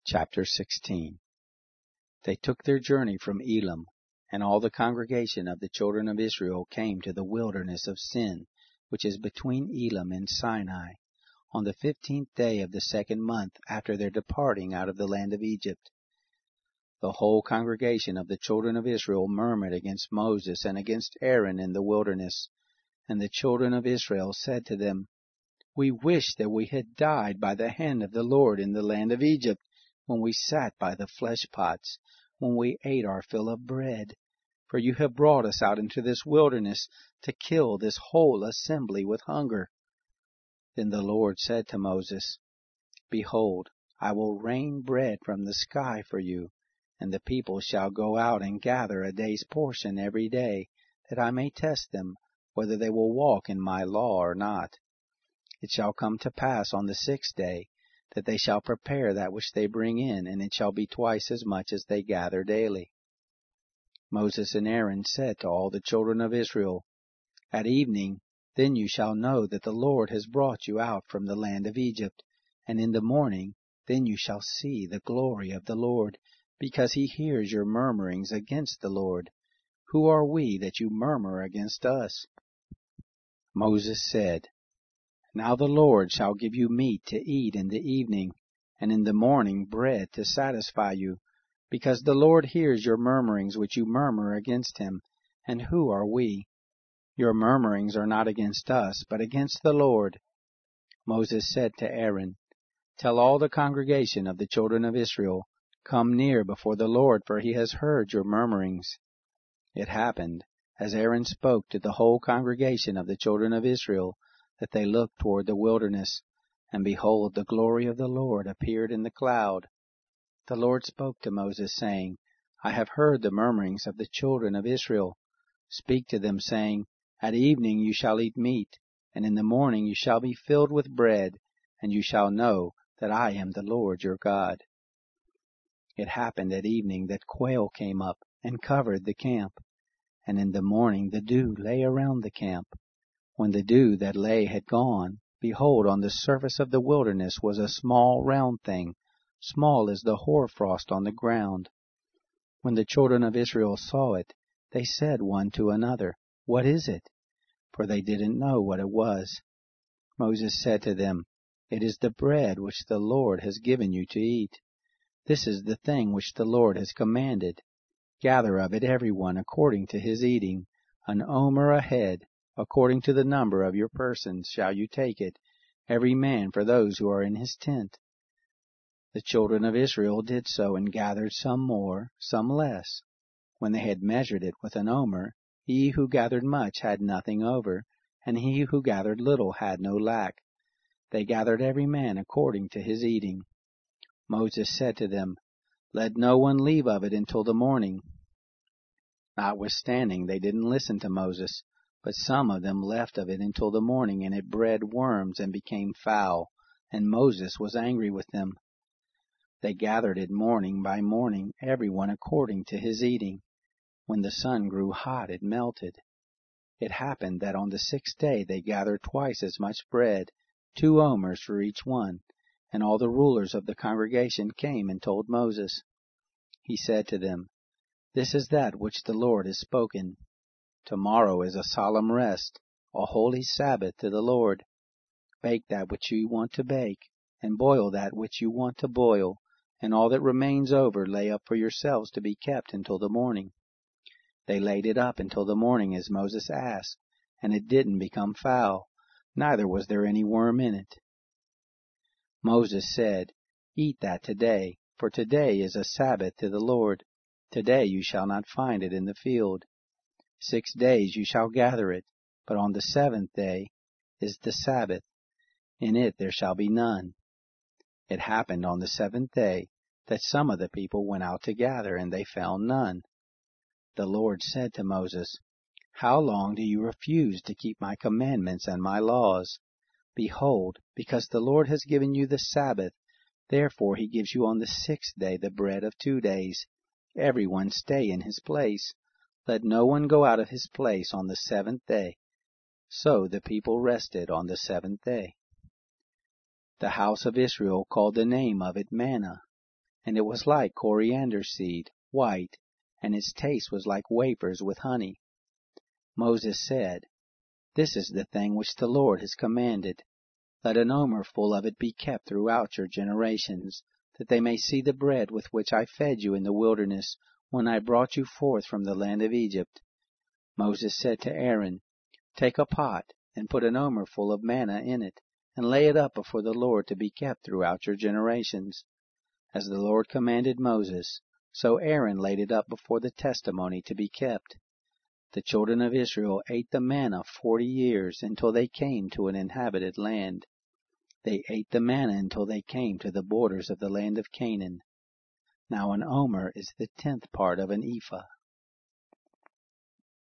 Chapter 16. They took their journey from Elim, and all the congregation of the children of Israel came to the wilderness of Sin, which is between Elim and Sinai, on the 15th day of the 2nd month after their departing out of the land of Egypt. The whole congregation of the children of Israel murmured against Moses and against Aaron in the wilderness. And the children of Israel said to them, "We wish that we had died by the hand of the Lord in the land of Egypt, when we sat by the flesh pots, when we ate our fill of bread. For you have brought us out into this wilderness to kill this whole assembly with hunger." Then the Lord said to Moses, "Behold, I will rain bread from the sky for you, and the people shall go out and gather a day's portion every day, that I may test them, whether they will walk in my law or not. It shall come to pass on the 6th day, that they shall prepare that which they bring in, and it shall be twice as much as they gather daily." Moses and Aaron said to all the children of Israel, "At evening, then you shall know that the Lord has brought you out from the land of Egypt, and in the morning, then you shall see the glory of the Lord, because he hears your murmurings against the Lord. Who are we that you murmur against us?" Moses said, "Now the Lord shall give you meat to eat in the evening, and in the morning bread to satisfy you, because the Lord hears your murmurings which you murmur against him. And who are we? Your murmurings are not against us, but against the Lord." Moses said to Aaron, "Tell all the congregation of the children of Israel, come near before the Lord, for he has heard your murmurings." It happened, as Aaron spoke to the whole congregation of the children of Israel, that they looked toward the wilderness, and behold, the glory of the Lord appeared in the cloud. The Lord spoke to Moses, saying, "I have heard the murmurings of the children of Israel. Speak to them, saying, At evening you shall eat meat, and in the morning you shall be filled with bread, and you shall know that I am the Lord your God." It happened at evening that quail came up and covered the camp, and in the morning the dew lay around the camp. When the dew that lay had gone, behold, on the surface of the wilderness was a small round thing, small as the hoarfrost on the ground. When the children of Israel saw it, they said one to another, "What is it?" For they didn't know what it was. Moses said to them, "It is the bread which the Lord has given you to eat. This is the thing which the Lord has commanded. Gather of it every one according to his eating, an omer a head. According to the number of your persons shall you take it, every man for those who are in his tent." The children of Israel did so, and gathered some more, some less. When they had measured it with an omer, he who gathered much had nothing over, and he who gathered little had no lack. They gathered every man according to his eating. Moses said to them, "Let no one leave of it until the morning." Notwithstanding, they didn't listen to Moses, but some of them left of it until the morning, and it bred worms and became foul, and Moses was angry with them. They gathered it morning by morning, every one according to his eating. When the sun grew hot, it melted. It happened that on the 6th day they gathered twice as much bread, 2 omers for each one, and all the rulers of the congregation came and told Moses. He said to them, "This is that which the Lord has spoken. Tomorrow is a solemn rest, a holy Sabbath to the Lord. Bake that which you want to bake, and boil that which you want to boil, and all that remains over lay up for yourselves to be kept until the morning." They laid it up until the morning as Moses asked, and it didn't become foul, neither was there any worm in it. Moses said, "Eat that today, for today is a Sabbath to the Lord. Today you shall not find it in the field. 6 days you shall gather it, but on the 7th day is the Sabbath. In it there shall be none." It happened on the 7th day that some of the people went out to gather, and they found none. The Lord said to Moses, "How long do you refuse to keep my commandments and my laws? Behold, because the Lord has given you the Sabbath, therefore he gives you on the 6th day the bread of 2 days. Every one stay in his place. Let no one go out of his place on the 7th day." So the people rested on the 7th day. The house of Israel called the name of it manna. and it was like coriander seed, white, and its taste was like wafers with honey. Moses said, This is the thing which the Lord has commanded. Let an omer full of it be kept throughout your generations, that they may see the bread with which I fed you in the wilderness when I brought you forth from the land of Egypt. Moses said to Aaron, Take a pot, and put an omer full of manna in it, and lay it up before the Lord to be kept throughout your generations. As the Lord commanded Moses, so Aaron laid it up before the testimony to be kept. The children of Israel ate the manna 40 years until they came to an inhabited land. They ate the manna until they came to the borders of the land of Canaan. Now an omer is the 10th part of an ephah.